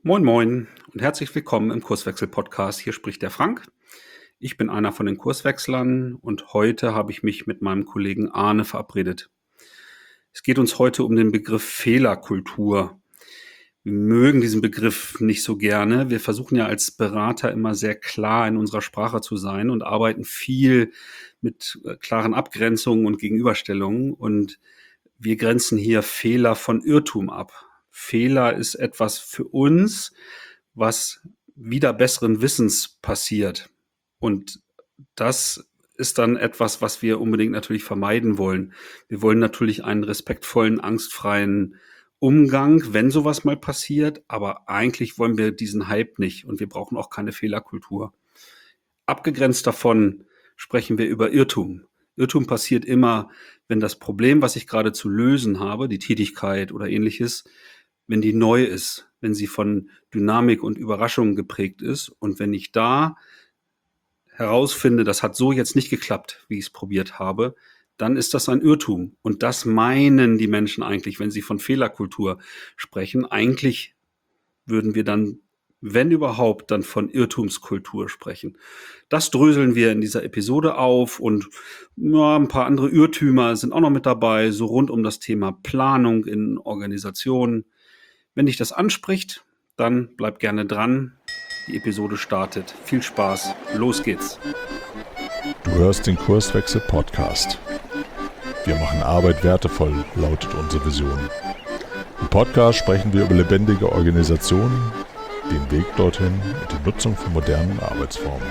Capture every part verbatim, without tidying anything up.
Moin Moin und herzlich willkommen im Kurswechsel-Podcast. Hier spricht der Frank. Ich bin einer von den Kurswechslern und heute habe ich mich mit meinem Kollegen Arne verabredet. Es geht uns heute um den Begriff Fehlerkultur. Wir mögen diesen Begriff nicht so gerne. Wir versuchen ja als Berater immer sehr klar in unserer Sprache zu sein und arbeiten viel mit äh, klaren Abgrenzungen und Gegenüberstellungen. Und wir grenzen hier Fehler von Irrtum ab. Fehler ist etwas für uns, was wieder besseren Wissens passiert. Und das ist dann etwas, was wir unbedingt natürlich vermeiden wollen. Wir wollen natürlich einen respektvollen, angstfreien Umgang, wenn sowas mal passiert, aber eigentlich wollen wir diesen Hype nicht und wir brauchen auch keine Fehlerkultur. Abgegrenzt davon sprechen wir über Irrtum. Irrtum passiert immer, wenn das Problem, was ich gerade zu lösen habe, die Tätigkeit oder ähnliches, wenn die neu ist, wenn sie von Dynamik und Überraschung geprägt ist und wenn ich da herausfinde, das hat so jetzt nicht geklappt, wie ich es probiert habe, dann ist das ein Irrtum. Und das meinen die Menschen eigentlich, wenn sie von Fehlerkultur sprechen. Eigentlich würden wir dann, wenn überhaupt, dann von Irrtumskultur sprechen. Das dröseln wir in dieser Episode auf und ja, ein paar andere Irrtümer sind auch noch mit dabei, so rund um das Thema Planung in Organisationen. Wenn dich das anspricht, dann bleib gerne dran. Die Episode startet. Viel Spaß. Los geht's. Du hörst den Kurswechsel Podcast. Wir machen Arbeit wertevoll, lautet unsere Vision. Im Podcast sprechen wir über lebendige Organisationen, den Weg dorthin und die Nutzung von modernen Arbeitsformen.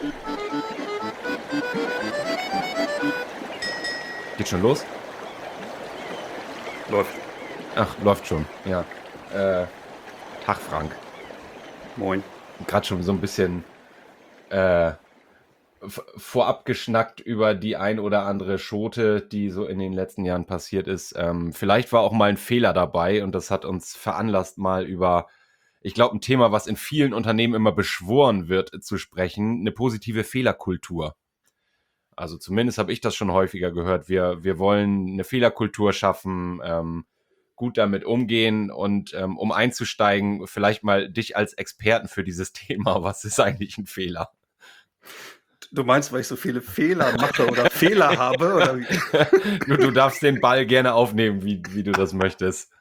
Geht schon los? Läuft. Ach, läuft schon, ja. Äh, Tag Frank. Moin. Gerade schon so ein bisschen äh, v- vorab geschnackt über die ein oder andere Schote, die so in den letzten Jahren passiert ist. Ähm, vielleicht war auch mal ein Fehler dabei und das hat uns veranlasst, mal über, ich glaube, ein Thema, was in vielen Unternehmen immer beschworen wird, zu sprechen, eine positive Fehlerkultur. Also zumindest habe ich das schon häufiger gehört. Wir, wir wollen eine Fehlerkultur schaffen, ähm, gut damit umgehen und ähm, um einzusteigen, vielleicht mal dich als Experten für dieses Thema. Was ist eigentlich ein Fehler? Du meinst, weil ich so viele Fehler mache oder Fehler habe? Oder wie? du, du darfst den Ball gerne aufnehmen, wie, wie du das möchtest.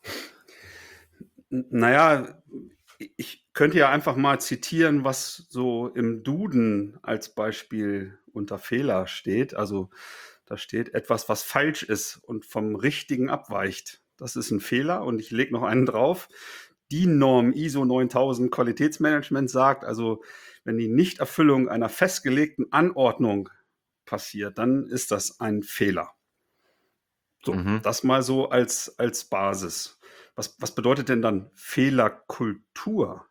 N- Naja, ich könnte ja einfach mal zitieren, was so im Duden als Beispiel unter Fehler steht. Also da steht etwas, was falsch ist und vom Richtigen abweicht. Das ist ein Fehler und ich lege noch einen drauf. Die Norm I S O neuntausend Qualitätsmanagement sagt, also wenn die Nichterfüllung einer festgelegten Anordnung passiert, dann ist das ein Fehler. So, Mhm. das mal so als, als Basis. Was, was bedeutet denn dann Fehlerkultur?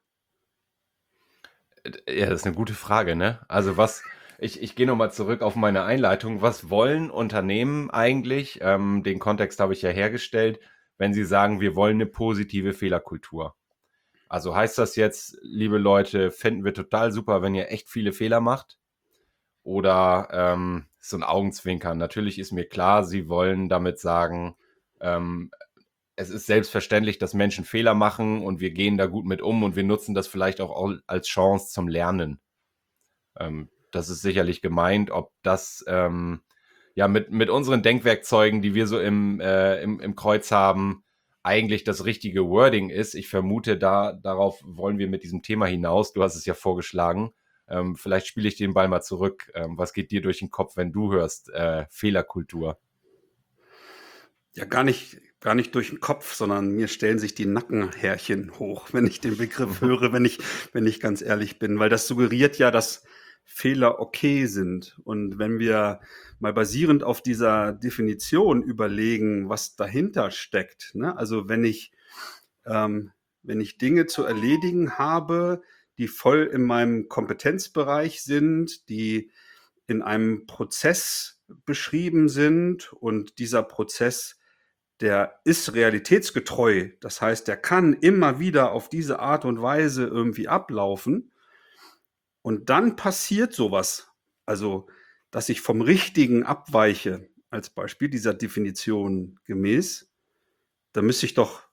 Ja, das ist eine gute Frage, ne? Also was, ich, ich gehe nochmal zurück auf meine Einleitung. Was wollen Unternehmen eigentlich? Ähm, den Kontext habe ich ja hergestellt, wenn sie sagen, wir wollen eine positive Fehlerkultur. Also heißt das jetzt, liebe Leute, fänden wir total super, wenn ihr echt viele Fehler macht? Oder ähm, so ein Augenzwinkern? Natürlich ist mir klar, sie wollen damit sagen, ähm, es ist selbstverständlich, dass Menschen Fehler machen und wir gehen da gut mit um und wir nutzen das vielleicht auch als Chance zum Lernen. Ähm, das ist sicherlich gemeint, ob das ähm, ja mit, mit unseren Denkwerkzeugen, die wir so im, äh, im, im Kreuz haben, eigentlich das richtige Wording ist. Ich vermute, da darauf wollen wir mit diesem Thema hinaus. Du hast es ja vorgeschlagen. Ähm, vielleicht spiele ich den Ball mal zurück. Ähm, was geht dir durch den Kopf, wenn du hörst äh, Fehlerkultur? Ja, gar nicht, gar nicht durch den Kopf, sondern mir stellen sich die Nackenhärchen hoch, wenn ich den Begriff höre, wenn ich, wenn ich ganz ehrlich bin, weil das suggeriert ja, dass Fehler okay sind. Und wenn wir mal basierend auf dieser Definition überlegen, was dahinter steckt, ne? Also wenn ich, ähm, wenn ich Dinge zu erledigen habe, die voll in meinem Kompetenzbereich sind, die in einem Prozess beschrieben sind und dieser Prozess, der ist realitätsgetreu. Das heißt, der kann immer wieder auf diese Art und Weise irgendwie ablaufen. Und dann passiert sowas. Also, dass ich vom Richtigen abweiche, als Beispiel dieser Definition gemäß, da müsste ich doch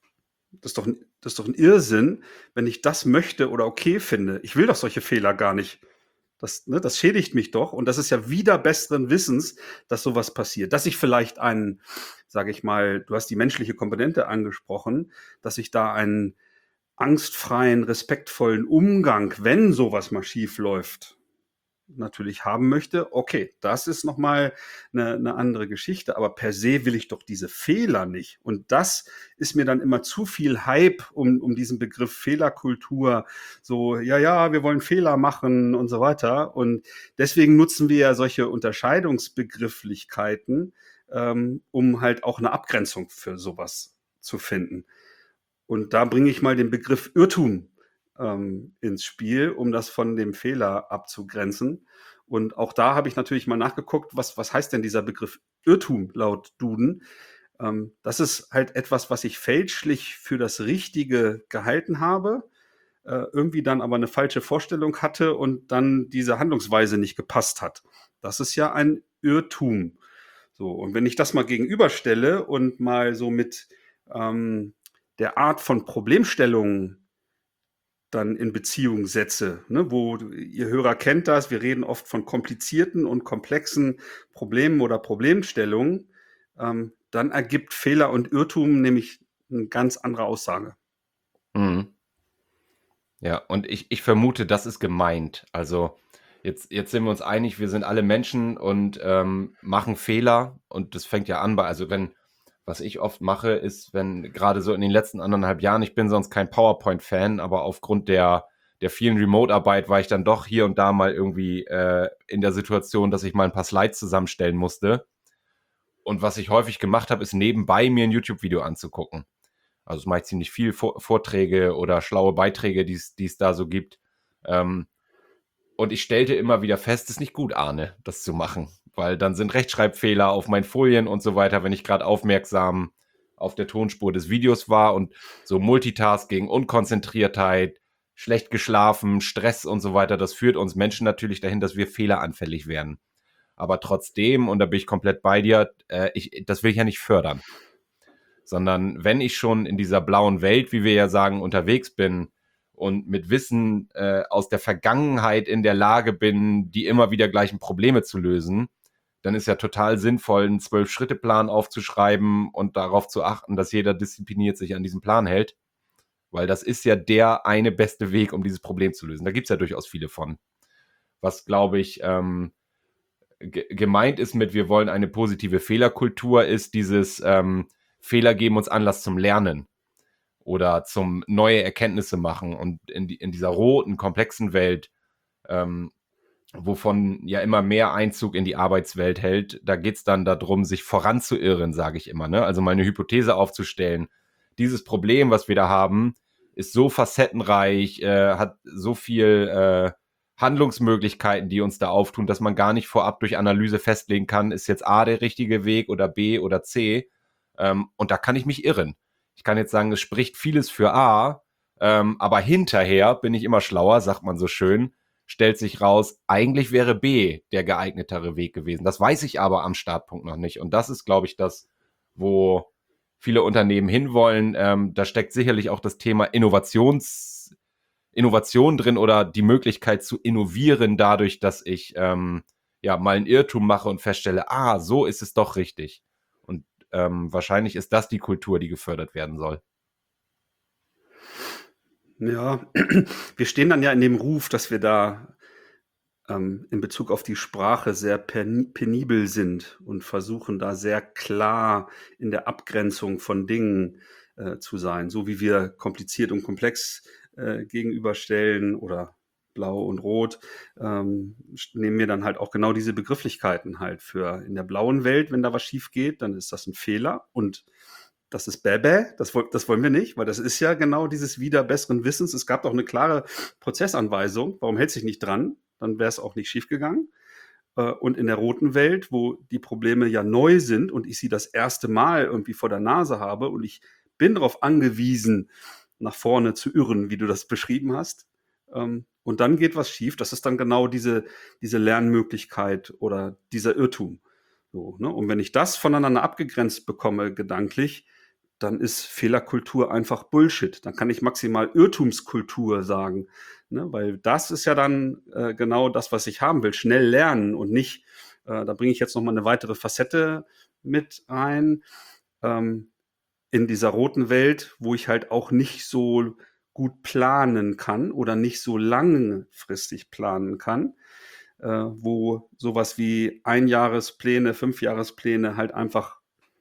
Das ist doch 'n das ist doch 'n Irrsinn, wenn ich das möchte oder okay finde. Ich will doch solche Fehler gar nicht. Das ne, das schädigt mich doch und das ist ja wider besseren Wissens, dass so was passiert. Dass ich vielleicht einen, sage ich mal, du hast die menschliche Komponente angesprochen, dass ich da einen angstfreien, respektvollen Umgang, wenn so was mal schief läuft, natürlich haben möchte. Okay, das ist noch mal 'ne 'ne andere Geschichte, aber per se will ich doch diese Fehler nicht. Und das ist mir dann immer zu viel Hype um um diesen Begriff Fehlerkultur. So: „Ja, ja, wir wollen Fehler machen“ und so weiter. Und deswegen nutzen wir ja solche Unterscheidungsbegrifflichkeiten, ähm, um halt auch 'ne Abgrenzung für so was zu finden. Und da bringe ich mal den Begriff Irrtum, ähm, ins Spiel, um das von dem Fehler abzugrenzen. Und auch da habe ich natürlich mal nachgeguckt, was was heißt denn dieser Begriff Irrtum laut Duden? Ähm, das ist halt etwas, was ich fälschlich für das Richtige gehalten habe, äh, irgendwie dann aber 'ne falsche Vorstellung hatte und dann diese Handlungsweise nicht gepasst hat. Das ist ja ein Irrtum. So, und wenn ich das mal gegenüberstelle und mal so mit, ähm, der Art von Problemstellungen dann in Beziehung setze, ne, wo du ihr Hörer kennt das, wir reden oft von komplizierten und komplexen Problemen oder Problemstellungen, ähm, dann ergibt Fehler und Irrtum nämlich 'ne ganz andere Aussage. Mhm. Ja, und ich ich vermute, das ist gemeint. Also, jetzt jetzt sind wir uns einig, wir sind alle Menschen und, ähm, machen Fehler und das fängt ja an bei also, wenn was ich oft mache, ist, wenn grade so in den letzten anderthalb Jahren ich bin sonst kein PowerPoint-Fan, aber aufgrund der der vielen Remote-Arbeit war ich dann doch hier und da mal irgendwie, äh, in der Situation, dass ich mal 'n paar Slides zusammenstellen musste. Und was ich häufig gemacht habe, ist nebenbei mir 'n YouTube-Video anzugucken. Also, das mache ich ziemlich viel, Vor Vorträge oder schlaue Beiträge, die's die's da so gibt. Ähm, und ich stellte immer wieder fest, ist nicht gut, Arne, das zu machen, weil dann sind Rechtschreibfehler auf meinen Folien und so weiter, wenn ich grad aufmerksam auf der Tonspur des Videos war und so Multitasking, Unkonzentriertheit, schlecht geschlafen, Stress und so weiter, das führt uns Menschen natürlich dahin, dass wir fehleranfällig werden. Aber trotzdem, und da bin ich komplett bei dir, äh, ich das will ich ja nicht fördern. Sondern wenn ich schon in dieser blauen Welt, wie wir ja sagen, unterwegs bin und mit Wissen, äh, aus der Vergangenheit in der Lage bin, die immer wieder gleichen Probleme zu lösen, dann ist ja total sinnvoll, 'n Zwölf-Schritte-Plan aufzuschreiben und darauf zu achten, dass jeder diszipliniert sich an diesen Plan hält. Weil das ist ja der eine beste Weg, um dieses Problem zu lösen. Da gibt's ja durchaus viele von. Was, glaube ich, ähm, ge gemeint ist mit: „Wir wollen eine positive Fehlerkultur“, ist dieses, ähm, Fehler geben uns Anlass zum Lernen oder zum neue Erkenntnisse machen. Und in die in dieser roten, komplexen Welt, ähm, wovon ja immer mehr Einzug in die Arbeitswelt hält, da geht's dann da drum, sich voranzuirren, sage ich immer, ne? Also, mal 'ne Hypothese aufzustellen. Dieses Problem, was wir da haben, ist so facettenreich, äh, hat so viel, äh, Handlungsmöglichkeiten, die uns da auftun, dass man gar nicht vorab durch Analyse festlegen kann, ist jetzt A der richtige Weg oder B oder C. Ähm, und da kann ich mich irren. Ich kann jetzt sagen, es spricht vieles für A, ähm, aber hinterher bin ich immer schlauer, sagt man so schön, stellt sich raus, eigentlich wäre B der geeignetere Weg gewesen. Das weiß ich aber am Startpunkt noch nicht. Und das ist, glaube ich, das, wo viele Unternehmen hinwollen. Ähm, da steckt sicherlich auch das Thema Innovations Innovation drin oder die Möglichkeit zu innovieren dadurch, dass ich, ähm, ja, mal 'n Irrtum mache und feststelle: „Ah, so ist es doch richtig.“ Und, ähm, wahrscheinlich ist das die Kultur, die gefördert werden soll. Ja, wir stehen dann ja in dem Ruf, dass wir da, ähm, in Bezug auf die Sprache sehr pen penibel sind und versuchen, da sehr klar in der Abgrenzung von Dingen, äh, zu sein, so wie wir kompliziert und komplex, äh, gegenüberstellen oder blau und rot, ähm, sch nehmen wir dann halt auch genau diese Begrifflichkeiten halt für in der blauen Welt, wenn da was schiefgeht, dann ist das 'n Fehler und das ist bäh-bäh, das woll das wollen wir nicht, weil das ist ja genau dieses wider besseren Wissens. Es gab doch 'ne klare Prozessanweisung. Warum hältst dich nicht dran? Dann wär's auch nicht schiefgegangen. Äh, und in der roten Welt, wo die Probleme ja neu sind und ich sie das erste Mal irgendwie vor der Nase habe und ich bin drauf angewiesen, nach vorne zu irren, wie du das beschrieben hast, ähm, und dann geht was schief. Das ist dann genau diese diese Lernmöglichkeit oder dieser Irrtum, so, ne? Und wenn ich das voneinander abgegrenzt bekomme gedanklich, dann ist Fehlerkultur einfach Bullshit. Dann kann ich maximal Irrtumskultur sagen, ne? Weil das ist ja dann äh, genau das, was ich haben will. Schnell lernen und nicht, äh, da bringe ich jetzt nochmal eine weitere Facette mit ein, ähm, in dieser roten Welt, wo ich halt auch nicht so gut planen kann oder nicht so langfristig planen kann, äh, wo sowas wie Einjahrespläne, Fünfjahrespläne halt einfach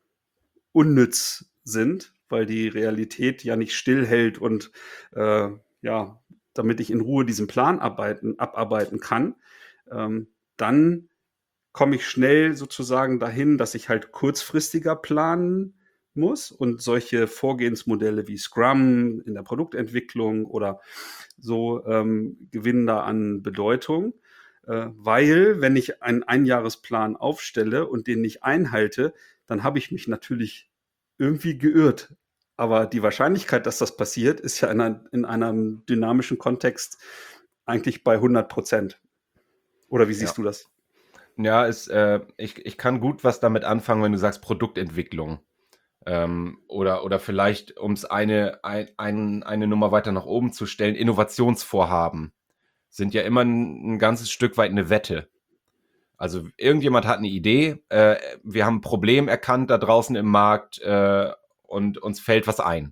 unnütz sind, weil die Realität ja nicht stillhält und äh, ja, damit ich in Ruhe diesen Plan arbeiten, abarbeiten kann, ähm, dann komme ich schnell sozusagen dahin, dass ich halt kurzfristiger planen muss und solche Vorgehensmodelle wie Scrum in der Produktentwicklung oder so ähm, gewinnen da an Bedeutung, äh, weil wenn ich einen Einjahresplan aufstelle und den nicht einhalte, dann habe ich mich natürlich irgendwie geirrt. Aber die Wahrscheinlichkeit, dass das passiert, ist ja in, einer, in einem dynamischen Kontext eigentlich bei hundert Prozent. Oder wie siehst Ja. du das? Ja, ist, äh, ich, ich kann gut was damit anfangen, wenn du sagst Produktentwicklung. Ähm, oder, oder vielleicht, um es eine, ein, ein, eine Nummer weiter nach oben zu stellen, Innovationsvorhaben sind ja immer ein, ein ganzes Stück weit eine Wette. Also irgendjemand hat eine Idee, äh, wir haben ein Problem erkannt da draußen im Markt äh, und uns fällt was ein.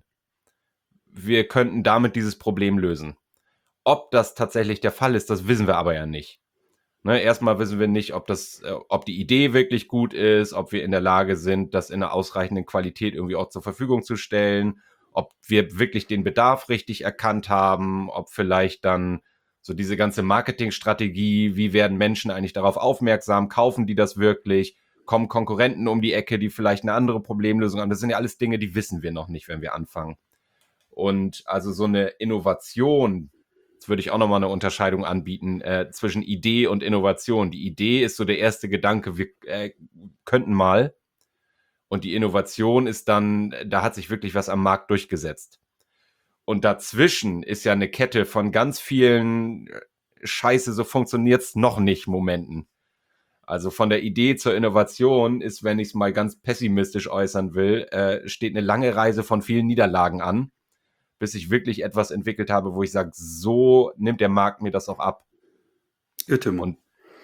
Wir könnten damit dieses Problem lösen. Ob das tatsächlich der Fall ist, das wissen wir aber ja nicht. Ne, erstmal wissen wir nicht, ob das, äh, ob die Idee wirklich gut ist, ob wir in der Lage sind, das in einer ausreichenden Qualität irgendwie auch zur Verfügung zu stellen, ob wir wirklich den Bedarf richtig erkannt haben, ob vielleicht dann so diese ganze Marketingstrategie, wie werden Menschen eigentlich darauf aufmerksam, kaufen die das wirklich, kommen Konkurrenten um die Ecke, die vielleicht eine andere Problemlösung haben. Das sind ja alles Dinge, die wissen wir noch nicht, wenn wir anfangen. Und also so eine Innovation, jetzt würde ich auch nochmal eine Unterscheidung anbieten äh, zwischen Idee und Innovation. Die Idee ist so der erste Gedanke, wir äh, könnten mal. Und die Innovation ist dann, da hat sich wirklich was am Markt durchgesetzt. Und dazwischen ist ja eine Kette von ganz vielen Scheiße, so funktioniert's noch nicht Momenten. Also von der Idee zur Innovation ist, wenn ich es mal ganz pessimistisch äußern will, äh, steht eine lange Reise von vielen Niederlagen an, bis ich wirklich etwas entwickelt habe, wo ich sage, so nimmt der Markt mir das auch ab. Irrtümer. Und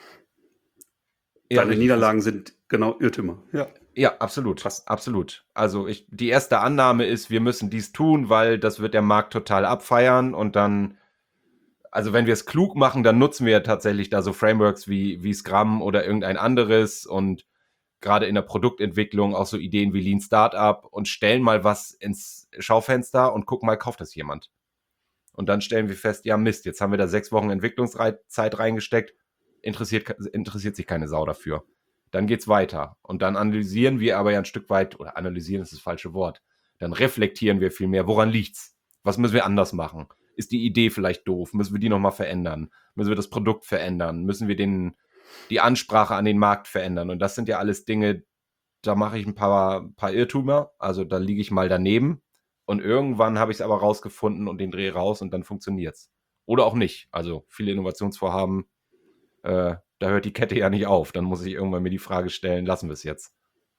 Deine ja, Niederlagen sind genau Irrtümer. Ja, ja, absolut. Passt. Absolut. Also ich, die erste Annahme ist, wir müssen dies tun, weil das wird der Markt total abfeiern und dann, also wenn wir es klug machen, dann nutzen wir tatsächlich da so Frameworks wie, wie Scrum oder irgendein anderes und gerade in der Produktentwicklung auch so Ideen wie Lean Startup und stellen mal was ins Schaufenster und gucken mal, kauft das jemand? Und dann stellen wir fest, ja Mist, jetzt haben wir da sechs Wochen Entwicklungszeit reingesteckt, interessiert, interessiert sich keine Sau dafür. Dann geht's weiter. Und dann analysieren wir aber ja ein Stück weit, oder analysieren ist das falsche Wort, dann reflektieren wir viel mehr, woran liegt's? Was müssen wir anders machen? Ist die Idee vielleicht doof? Müssen wir die nochmal verändern? Müssen wir das Produkt verändern? Müssen wir den, die Ansprache an den Markt verändern? Und das sind ja alles Dinge, da mache ich ein paar, paar Irrtümer, also da liege ich mal daneben. Und irgendwann habe ich es aber rausgefunden und den Dreh raus und dann funktioniert's. Oder auch nicht. Also viele Innovationsvorhaben, äh, da hört die Kette ja nicht auf. Dann muss ich irgendwann mir die Frage stellen, lassen wir es jetzt.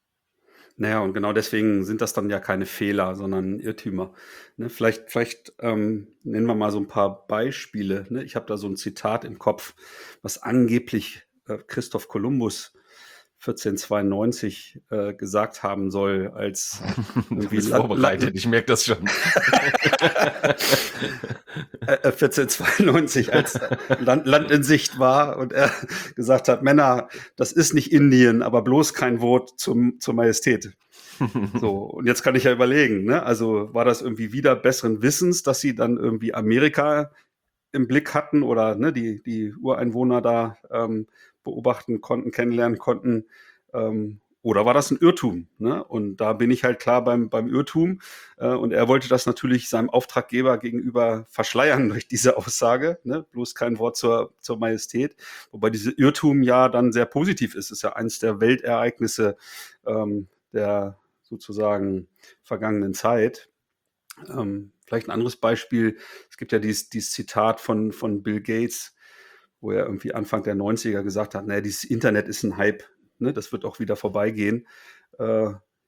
Naja, und genau deswegen sind das dann ja keine Fehler, sondern Irrtümer. Ne, vielleicht vielleicht ähm, nennen wir mal so ein paar Beispiele. Ne? Ich habe da so ein Zitat im Kopf, was angeblich äh, Christoph Kolumbus vierzehnhundertzweiundneunzig äh, gesagt haben soll, als du bist vorbereitet, Land, ich merke das schon. vierzehnhundertzweiundneunzig, als Land, Land in Sicht war und er gesagt hat, Männer, das ist nicht Indien, aber bloß kein Wort zum, zur Majestät. So, und jetzt kann ich ja überlegen, ne? Also war das irgendwie wieder besseren Wissens, dass sie dann irgendwie Amerika im Blick hatten oder ne, die, die Ureinwohner da ähm, beobachten konnten, kennenlernen konnten, ähm, oder war das ein Irrtum? Ne? Und da bin ich halt klar beim, beim Irrtum. Äh, und er wollte das natürlich seinem Auftraggeber gegenüber verschleiern durch diese Aussage. Ne? Bloß kein Wort zur, zur Majestät. Wobei diese Irrtum ja dann sehr positiv ist. Ist ja eins der Weltereignisse ähm, der sozusagen vergangenen Zeit. Ähm, vielleicht ein anderes Beispiel. Es gibt ja dieses, dieses Zitat von, von Bill Gates, wo er irgendwie Anfang der neunziger gesagt hat, naja, dieses Internet ist ein Hype, ne? Das wird auch wieder vorbeigehen. Äh,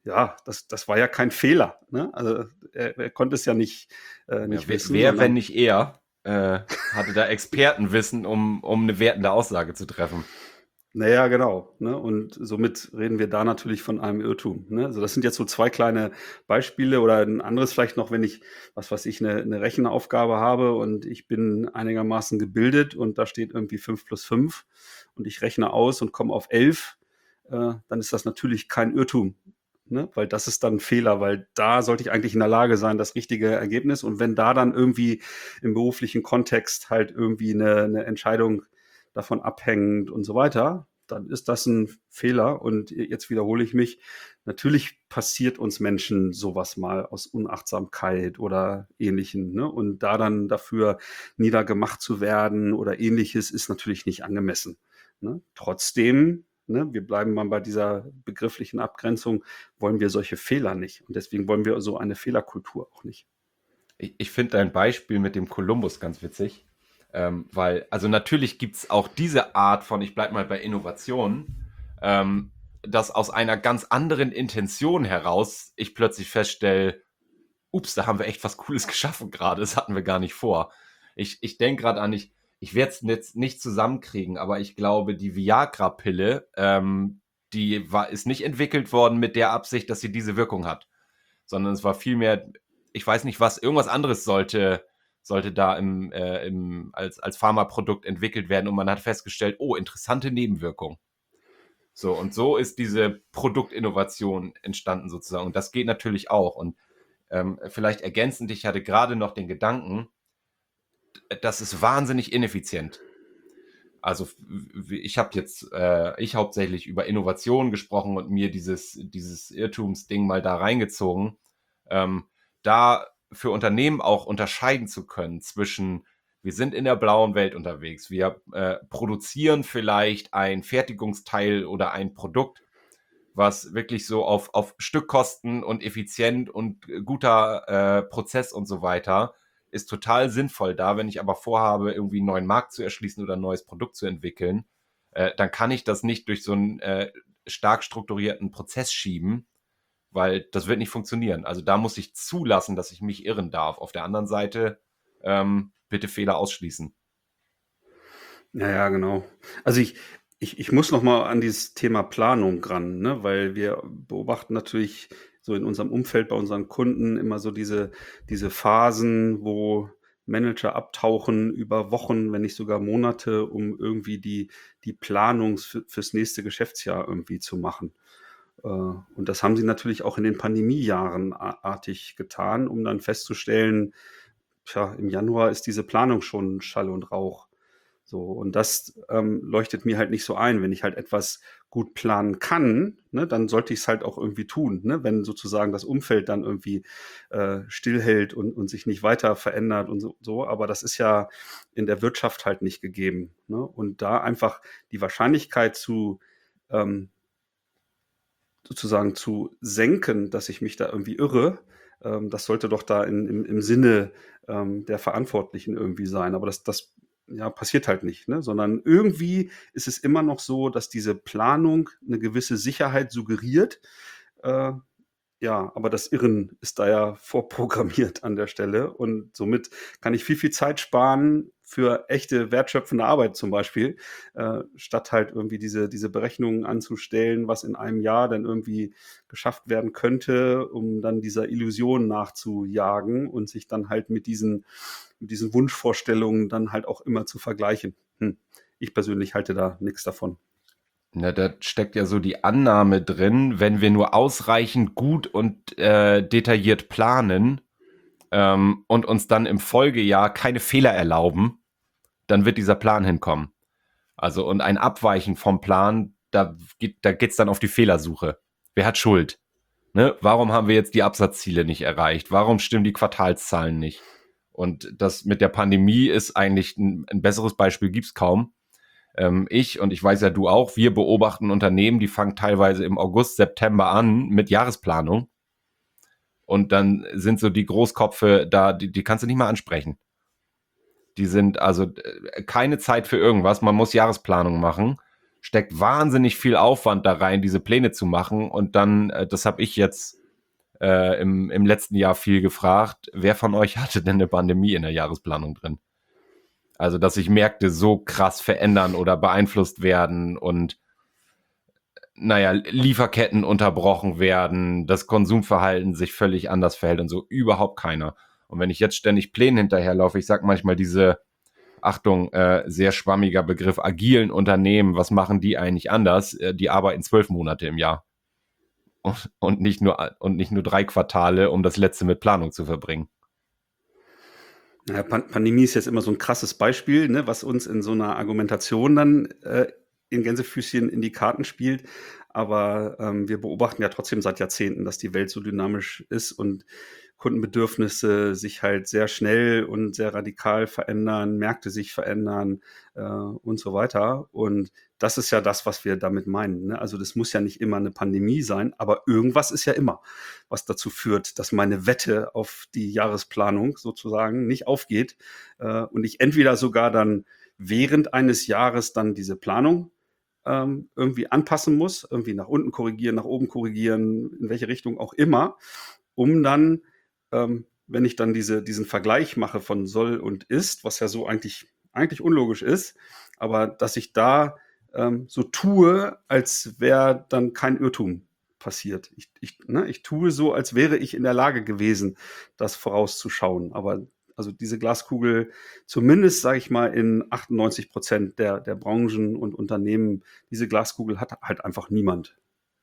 ja, das, das war ja kein Fehler. Ne? Also er, er konnte es ja nicht, äh, nicht Ja, wer, wissen. wer, sondern- wenn nicht er, äh, hatte da Expertenwissen, um, um eine wertende Aussage zu treffen. Naja, genau. Ne? Und somit reden wir da natürlich von einem Irrtum. Ne? Also das sind jetzt so zwei kleine Beispiele oder ein anderes vielleicht noch, wenn ich, was weiß ich, eine, eine Rechenaufgabe habe und ich bin einigermaßen gebildet und da steht irgendwie fünf plus fünf und ich rechne aus und komme auf elf, äh, dann ist das natürlich kein Irrtum. Ne? Weil das ist dann ein Fehler, weil da sollte ich eigentlich in der Lage sein, das richtige Ergebnis. Und wenn da dann irgendwie im beruflichen Kontext halt irgendwie eine, eine Entscheidung davon abhängend und so weiter, dann ist das ein Fehler. Und jetzt wiederhole ich mich. Natürlich passiert uns Menschen sowas mal aus Unachtsamkeit oder Ähnlichem. Ne? Und da dann dafür niedergemacht zu werden oder Ähnliches ist natürlich nicht angemessen. Ne? Trotzdem, ne, wir bleiben mal bei dieser begrifflichen Abgrenzung, wollen wir solche Fehler nicht. Und deswegen wollen wir so eine Fehlerkultur auch nicht. Ich, ich finde dein Beispiel mit dem Kolumbus ganz witzig. Ähm, weil, also natürlich gibt es auch diese Art von, ich bleibe mal bei Innovation, ähm, dass aus einer ganz anderen Intention heraus ich plötzlich feststelle, ups, da haben wir echt was Cooles geschaffen gerade, das hatten wir gar nicht vor. Ich, ich denke gerade an, ich, ich werde es jetzt nicht zusammenkriegen, aber ich glaube, die Viagra-Pille, ähm, die war, ist nicht entwickelt worden mit der Absicht, dass sie diese Wirkung hat, sondern es war vielmehr, ich weiß nicht was, irgendwas anderes sollte sollte da im, äh, im, als, als Pharmaprodukt entwickelt werden und man hat festgestellt, oh, interessante Nebenwirkung. So, und so ist diese Produktinnovation entstanden sozusagen. Und das geht natürlich auch. Und ähm, vielleicht ergänzend, ich hatte gerade noch den Gedanken, das ist wahnsinnig ineffizient. Also ich habe jetzt, äh, ich hauptsächlich über Innovation gesprochen und mir dieses, dieses Irrtumsding mal da reingezogen. Ähm, da für Unternehmen auch unterscheiden zu können zwischen, wir sind in der blauen Welt unterwegs, wir äh, produzieren vielleicht ein Fertigungsteil oder ein Produkt, was wirklich so auf, auf Stückkosten und effizient und guter äh, Prozess und so weiter ist total sinnvoll da. Wenn ich aber vorhabe, irgendwie einen neuen Markt zu erschließen oder ein neues Produkt zu entwickeln, äh, dann kann ich das nicht durch so einen äh, stark strukturierten Prozess schieben, weil das wird nicht funktionieren. Also da muss ich zulassen, dass ich mich irren darf. Auf der anderen Seite ähm, bitte Fehler ausschließen. Ja, ja, genau. Also ich, ich, ich muss noch mal an dieses Thema Planung ran, ne? Weil wir beobachten natürlich so in unserem Umfeld bei unseren Kunden immer so diese, diese Phasen, wo Manager abtauchen über Wochen, wenn nicht sogar Monate, um irgendwie die, die Planung für, fürs nächste Geschäftsjahr irgendwie zu machen. Äh, Und das haben sie natürlich auch in den Pandemiejahren a- artig getan, um dann festzustellen, tja, im Januar ist diese Planung schon Schall und Rauch. So, und das ähm, leuchtet mir halt nicht so ein. Wenn ich halt etwas gut planen kann, ne, dann sollte ich es halt auch irgendwie tun. Ne? Wenn sozusagen das Umfeld dann irgendwie äh, stillhält und, und sich nicht weiter verändert und so, so. Aber das ist ja in der Wirtschaft halt nicht gegeben. Ne? Und da einfach die Wahrscheinlichkeit zu ähm, sozusagen zu senken, dass ich mich da irgendwie irre, ähm, das sollte doch da in, im, im Sinne ähm, der Verantwortlichen irgendwie sein. Aber das, das ja, passiert halt nicht, ne? Sondern irgendwie ist es immer noch so, dass diese Planung eine gewisse Sicherheit suggeriert. Äh, ja, aber das Irren ist da ja vorprogrammiert an der Stelle und somit kann ich viel, viel Zeit sparen für echte wertschöpfende Arbeit zum Beispiel, äh, statt halt irgendwie diese, diese Berechnungen anzustellen, was in einem Jahr dann irgendwie geschafft werden könnte, um dann dieser Illusion nachzujagen und sich dann halt mit diesen, mit diesen Wunschvorstellungen dann halt auch immer zu vergleichen. Hm. Ich persönlich halte da nichts davon. Na, da steckt ja so die Annahme drin, wenn wir nur ausreichend gut und äh, detailliert planen ähm, und uns dann im Folgejahr keine Fehler erlauben, dann wird dieser Plan hinkommen. Also und ein Abweichen vom Plan, da geht da geht's dann auf die Fehlersuche. Wer hat Schuld? Ne? Warum haben wir jetzt die Absatzziele nicht erreicht? Warum stimmen die Quartalszahlen nicht? Und das mit der Pandemie ist eigentlich ein, ein besseres Beispiel, gibt's kaum. Ähm, ich und ich weiß ja du auch, wir beobachten Unternehmen, die fangen teilweise im August, September an mit Jahresplanung. Und dann sind so die Großkopfe da, die, die kannst du nicht mal ansprechen. Die sind also äh, keine Zeit für irgendwas. Man muss Jahresplanung machen. steckt wahnsinnig viel Aufwand da rein, diese Pläne zu machen. Und dann, äh, das habe ich jetzt äh, im, im letzten Jahr viel gefragt, wer von euch hatte denn eine Pandemie in der Jahresplanung drin? Also, dass sich Märkte so krass verändern oder beeinflusst werden und naja, Lieferketten unterbrochen werden, das Konsumverhalten sich völlig anders verhält und so, überhaupt keiner. Und wenn ich jetzt ständig Plänen hinterherlaufe, ich sag manchmal diese, Achtung, äh, sehr schwammiger Begriff, agilen Unternehmen, was machen die eigentlich anders? Äh, die arbeiten zwölf Monate im Jahr und, und, nicht nur, und nicht nur drei Quartale, um das letzte mit Planung zu verbringen. Ja, Pan- Pandemie ist jetzt immer so ein krasses Beispiel, ne, was uns in so einer Argumentation dann äh, in Gänsefüßchen in die Karten spielt. Aber ähm, wir beobachten ja trotzdem seit Jahrzehnten, dass die Welt so dynamisch ist und Kundenbedürfnisse sich halt sehr schnell und sehr radikal verändern, Märkte sich verändern äh, und so weiter. Und das ist ja das, was wir damit meinen. Ne? Also das muss ja nicht immer eine Pandemie sein, aber irgendwas ist ja immer, was dazu führt, dass meine Wette auf die Jahresplanung sozusagen nicht aufgeht äh, und ich entweder sogar dann während eines Jahres dann diese Planung ähm, irgendwie anpassen muss, irgendwie nach unten korrigieren, nach oben korrigieren, in welche Richtung auch immer, um dann, ähm, wenn ich dann diese, diesen Vergleich mache von soll und ist, was ja so eigentlich, eigentlich unlogisch ist, aber dass ich da ähm, so tue, als wäre dann kein Irrtum passiert. Ich, ich, ne, ich tue so, als wäre ich in der Lage gewesen, das vorauszuschauen. Aber also diese Glaskugel, zumindest sage ich mal in achtundneunzig Prozent der, der Branchen und Unternehmen, diese Glaskugel hat halt einfach niemand.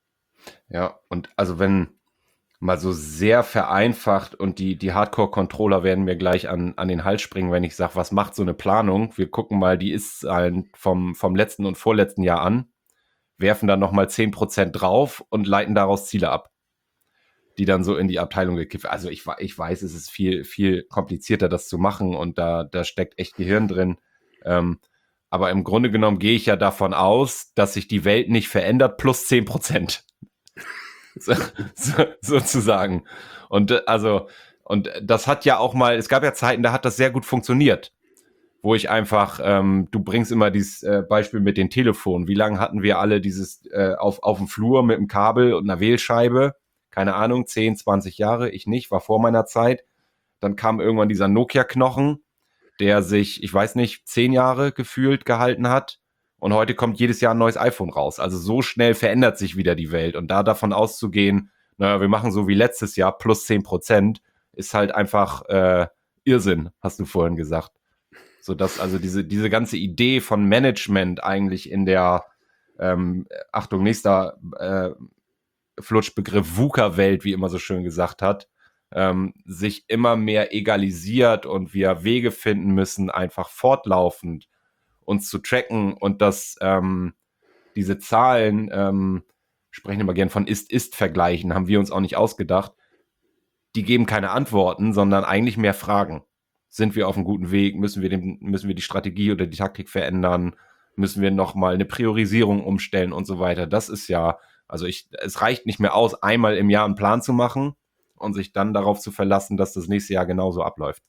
Ja, und also wenn mal so sehr vereinfacht und die, die Hardcore-Controller werden mir gleich an, an den Hals springen, wenn ich sage, was macht so eine Planung? Wir gucken mal die Ist-Zahlen vom, vom letzten und vorletzten Jahr an, werfen dann nochmal zehn Prozent drauf und leiten daraus Ziele ab, die dann so in die Abteilung gekippt werden. Also ich, ich weiß, es ist viel, viel komplizierter, das zu machen und da, da steckt echt Gehirn drin. Ähm, aber im Grunde genommen gehe ich ja davon aus, dass sich die Welt nicht verändert, plus zehn Prozent. So, so, sozusagen. Und äh, also, und das hat ja auch mal, es gab ja Zeiten, da hat das sehr gut funktioniert, wo ich einfach, ähm, du bringst immer dieses äh, Beispiel mit den Telefonen. Wie lange hatten wir alle dieses äh, auf, auf dem Flur mit einem Kabel und einer Wählscheibe? Keine Ahnung, zehn, zwanzig Jahre, ich nicht, war vor meiner Zeit. Dann kam irgendwann dieser Nokia-Knochen, der sich, ich weiß nicht, zehn Jahre gefühlt gehalten hat. Und heute kommt jedes Jahr ein neues iPhone raus. Also so schnell verändert sich wieder die Welt. Und da davon auszugehen, naja, wir machen so wie letztes Jahr plus zehn Prozent, ist halt einfach äh, Irrsinn, hast du vorhin gesagt. So dass also diese, diese ganze Idee von Management eigentlich in der, ähm, Achtung, nächster äh, Flutschbegriff VUCA-Welt, wie immer so schön gesagt hat, ähm, sich immer mehr egalisiert und wir Wege finden müssen, einfach fortlaufend uns zu tracken und dass ähm, diese Zahlen, ähm, sprechen immer gern von Ist-Ist-Vergleichen, haben wir uns auch nicht ausgedacht, die geben keine Antworten, sondern eigentlich mehr Fragen. Sind wir auf einem guten Weg? Müssen wir, den, müssen wir die Strategie oder die Taktik verändern? Müssen wir nochmal eine Priorisierung umstellen und so weiter? Das ist ja, also ich, es reicht nicht mehr aus, einmal im Jahr einen Plan zu machen und sich dann darauf zu verlassen, dass das nächste Jahr genauso abläuft.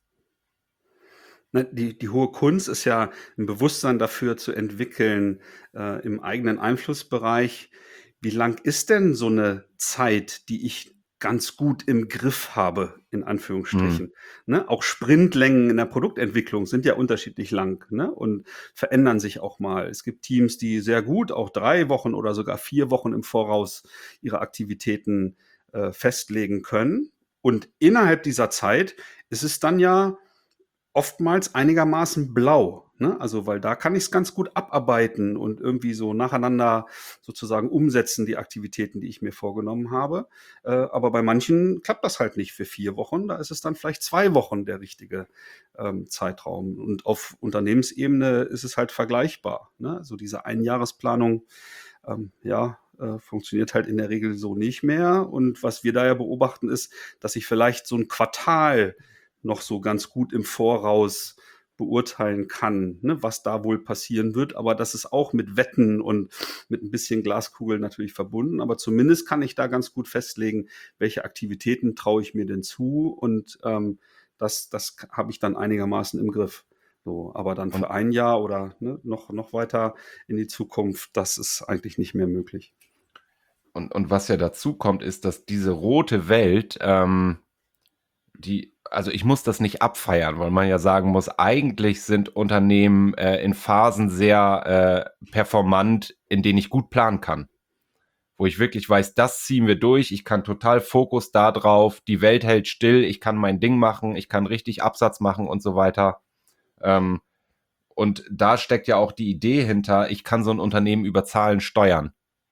Die, die hohe Kunst ist ja ein Bewusstsein dafür zu entwickeln äh, im eigenen Einflussbereich. Wie lang ist denn so eine Zeit, die ich ganz gut im Griff habe, in Anführungsstrichen? Hm. Ne? Auch Sprintlängen in der Produktentwicklung sind ja unterschiedlich lang, ne? Und verändern sich auch mal. Es gibt Teams, die sehr gut auch drei Wochen oder sogar vier Wochen im Voraus ihre Aktivitäten äh, festlegen können. Und innerhalb dieser Zeit ist es dann ja oftmals einigermaßen blau, ne? Also, weil da kann ich es ganz gut abarbeiten und irgendwie so nacheinander sozusagen umsetzen, die Aktivitäten, die ich mir vorgenommen habe. Äh, aber bei manchen klappt das halt nicht für vier Wochen. Da ist es dann vielleicht zwei Wochen der richtige ähm, Zeitraum. Und auf Unternehmensebene ist es halt vergleichbar, ne? Also diese Einjahresplanung, ähm, ja, äh, funktioniert halt in der Regel so nicht mehr. Und was wir da ja beobachten, ist, dass ich vielleicht so ein Quartal noch so ganz gut im Voraus beurteilen kann, ne, was da wohl passieren wird. Aber das ist auch mit Wetten und mit ein bisschen Glaskugel natürlich verbunden. Aber zumindest kann ich da ganz gut festlegen, welche Aktivitäten traue ich mir denn zu. Und ähm, das, das habe ich dann einigermaßen im Griff. So, aber dann Und für ein Jahr oder ne, noch, noch weiter in die Zukunft, das ist eigentlich nicht mehr möglich. Und, und was ja dazu kommt, ist, dass diese rote Welt, ähm, die, also ich muss das nicht abfeiern, weil man ja sagen muss, eigentlich sind Unternehmen äh, in Phasen sehr äh, performant, in denen ich gut planen kann. Wo ich wirklich weiß, das ziehen wir durch, ich kann total Fokus da drauf, die Welt hält still, ich kann mein Ding machen, ich kann richtig Absatz machen und so weiter. Ähm, und da steckt ja auch die Idee hinter, ich kann so ein Unternehmen über Zahlen steuern.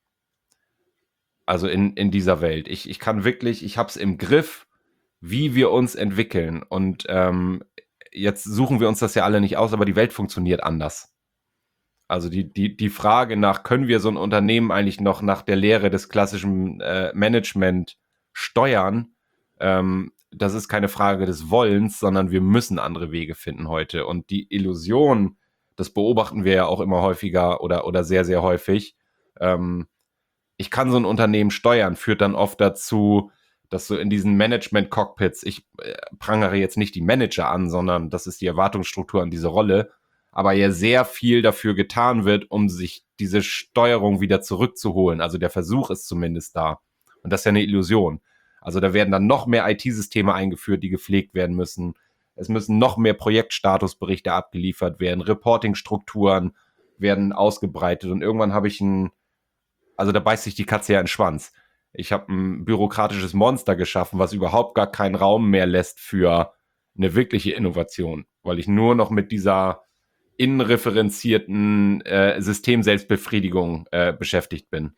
Also in, in dieser Welt. Ich, ich kann wirklich, ich habe es im Griff, wie wir uns entwickeln. Und ähm, jetzt suchen wir uns das ja alle nicht aus, aber die Welt funktioniert anders. Also die, die, die Frage nach, können wir so ein Unternehmen eigentlich noch nach der Lehre des klassischen äh, Management steuern, ähm, das ist keine Frage des Wollens, sondern wir müssen andere Wege finden heute. Und die Illusion, das beobachten wir ja auch immer häufiger oder, oder sehr, sehr häufig, ähm, ich kann so ein Unternehmen steuern, führt dann oft dazu, dass so in diesen Management-Cockpits, ich äh, prangere jetzt nicht die Manager an, sondern das ist die Erwartungsstruktur an diese Rolle, aber ja sehr viel dafür getan wird, um sich diese Steuerung wieder zurückzuholen. Also der Versuch ist zumindest da. Und das ist ja eine Illusion. Also da werden dann noch mehr I T-Systeme eingeführt, die gepflegt werden müssen. Es müssen noch mehr Projektstatusberichte abgeliefert werden. Reporting-Strukturen werden ausgebreitet. Und irgendwann habe ich ein, also da beißt sich die Katze ja in den Schwanz. Ich habe ein bürokratisches Monster geschaffen, was überhaupt gar keinen Raum mehr lässt für eine wirkliche Innovation, weil ich nur noch mit dieser innenreferenzierten äh, Systemselbstbefriedigung äh, beschäftigt bin.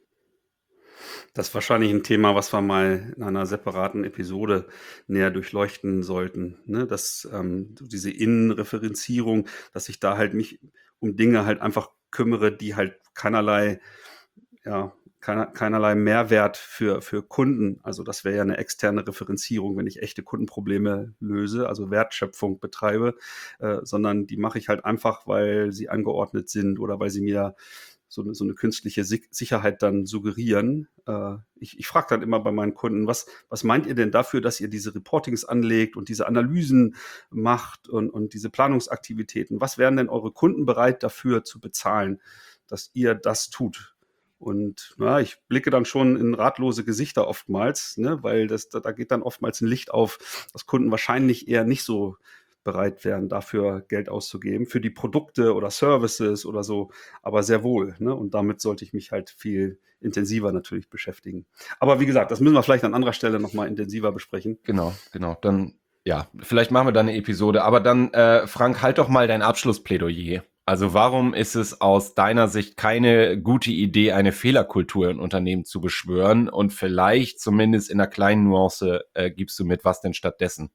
Das ist wahrscheinlich ein Thema, was wir mal in einer separaten Episode näher durchleuchten sollten. Ne? Dass ähm, so diese Innenreferenzierung, dass ich da halt mich um Dinge halt einfach kümmere, die halt keinerlei, ja, keiner, keinerlei Mehrwert für, für Kunden. Also das wäre ja eine externe Referenzierung, wenn ich echte Kundenprobleme löse, also Wertschöpfung betreibe, äh, sondern die mache ich halt einfach, weil sie angeordnet sind oder weil sie mir so eine, so eine künstliche Sicherheit dann suggerieren. Äh, ich ich frage dann immer bei meinen Kunden, was, was meint ihr denn dafür, dass ihr diese Reportings anlegt und diese Analysen macht und, und diese Planungsaktivitäten? Was wären denn eure Kunden bereit dafür zu bezahlen, dass ihr das tut? Und na, ich blicke dann schon in ratlose Gesichter oftmals, ne, weil das, da, da geht dann oftmals ein Licht auf, dass Kunden wahrscheinlich eher nicht so bereit wären, dafür Geld auszugeben, für die Produkte oder Services oder so, aber sehr wohl. Ne? Und damit sollte ich mich halt viel intensiver natürlich beschäftigen. Aber wie gesagt, das müssen wir vielleicht an anderer Stelle nochmal intensiver besprechen. Genau, genau. Dann, ja, vielleicht machen wir da eine Episode. Aber dann, äh, Frank, halt doch mal dein Abschlussplädoyer. Also warum ist es aus deiner Sicht keine gute Idee, eine Fehlerkultur in Unternehmen zu beschwören? Und vielleicht zumindest in einer kleinen Nuance äh, gibst du mit, was denn stattdessen?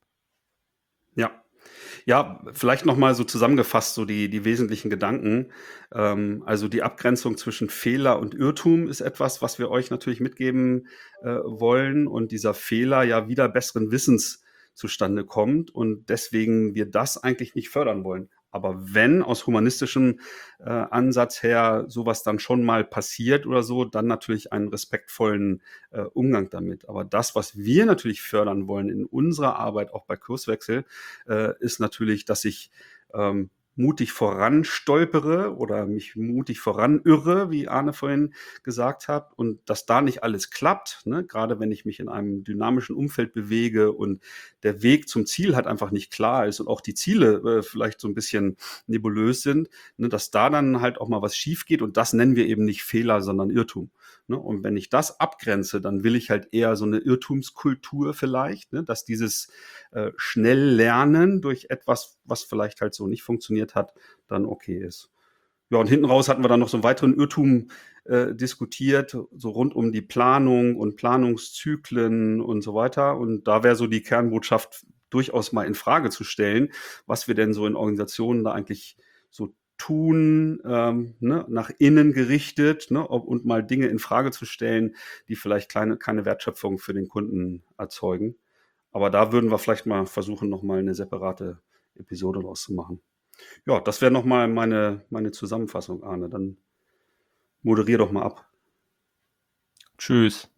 Ja. Ja, vielleicht nochmal so zusammengefasst, so die, die wesentlichen Gedanken. Ähm, also die Abgrenzung zwischen Fehler und Irrtum ist etwas, was wir euch natürlich mitgeben äh, wollen und dieser Fehler ja wieder besseren Wissens zustande kommt und deswegen wir das eigentlich nicht fördern wollen. Aber wenn aus humanistischem äh, Ansatz her sowas dann schon mal passiert oder so, dann natürlich einen respektvollen äh, Umgang damit. Aber das, was wir natürlich fördern wollen in unserer Arbeit, auch bei Kurswechsel, äh, ist natürlich, dass ich ähm, mutig voranstolpere oder mich mutig voranirre, wie Arne vorhin gesagt hat, und dass da nicht alles klappt, ne? Gerade wenn ich mich in einem dynamischen Umfeld bewege und der Weg zum Ziel halt einfach nicht klar ist und auch die Ziele äh, vielleicht so ein bisschen nebulös sind, ne? Dass da dann halt auch mal was schief geht und das nennen wir eben nicht Fehler, sondern Irrtum. Ne? Und wenn ich das abgrenze, dann will ich halt eher so eine Irrtumskultur vielleicht, ne? Dass dieses äh, schnell lernen durch etwas, was vielleicht halt so nicht funktioniert hat, dann okay ist. Ja, und hinten raus hatten wir dann noch so einen weiteren Irrtum äh, diskutiert, so rund um die Planung und Planungszyklen und so weiter. Und da wäre so die Kernbotschaft durchaus mal in Frage zu stellen, was wir denn so in Organisationen da eigentlich so tun, ähm, ne, nach innen gerichtet, ne, ob, und mal Dinge in Frage zu stellen, die vielleicht kleine, keine Wertschöpfung für den Kunden erzeugen. Aber da würden wir vielleicht mal versuchen, nochmal eine separate Episode draus zu machen. Ja, das wäre nochmal meine, meine Zusammenfassung, Arne. Dann moderier doch mal ab. Tschüss.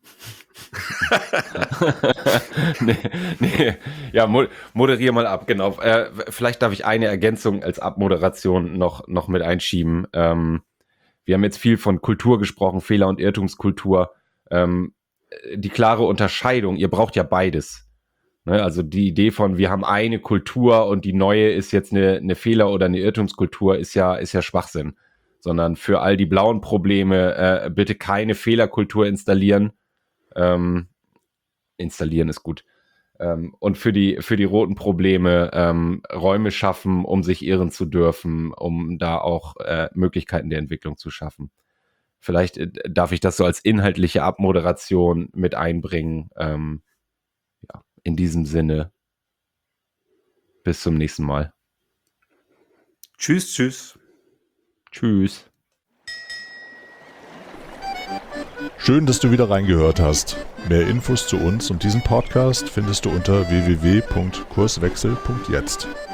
nee, nee. Ja, moderier mal ab, genau. Äh, vielleicht darf ich eine Ergänzung als Abmoderation noch, noch mit einschieben. Ähm, wir haben jetzt viel von Kultur gesprochen, Fehler- und Irrtumskultur. Ähm, die klare Unterscheidung, ihr braucht ja beides. Ne? Also die Idee von, wir haben eine Kultur und die neue ist jetzt eine, eine Fehler- oder eine Irrtumskultur, ist ja, ist ja Schwachsinn. Sondern für all die blauen Probleme äh, bitte keine Fehlerkultur installieren. Ähm, installieren ist gut. Ähm, und für die, für die roten Probleme ähm, Räume schaffen, um sich irren zu dürfen, um da auch äh, Möglichkeiten der Entwicklung zu schaffen. Vielleicht äh, darf ich das so als inhaltliche Abmoderation mit einbringen. Ähm, ja, in diesem Sinne, bis zum nächsten Mal. Tschüss, tschüss. Tschüss. Schön, dass du wieder reingehört hast. Mehr Infos zu uns und diesem Podcast findest du unter w w w punkt kurswechsel punkt jetzt.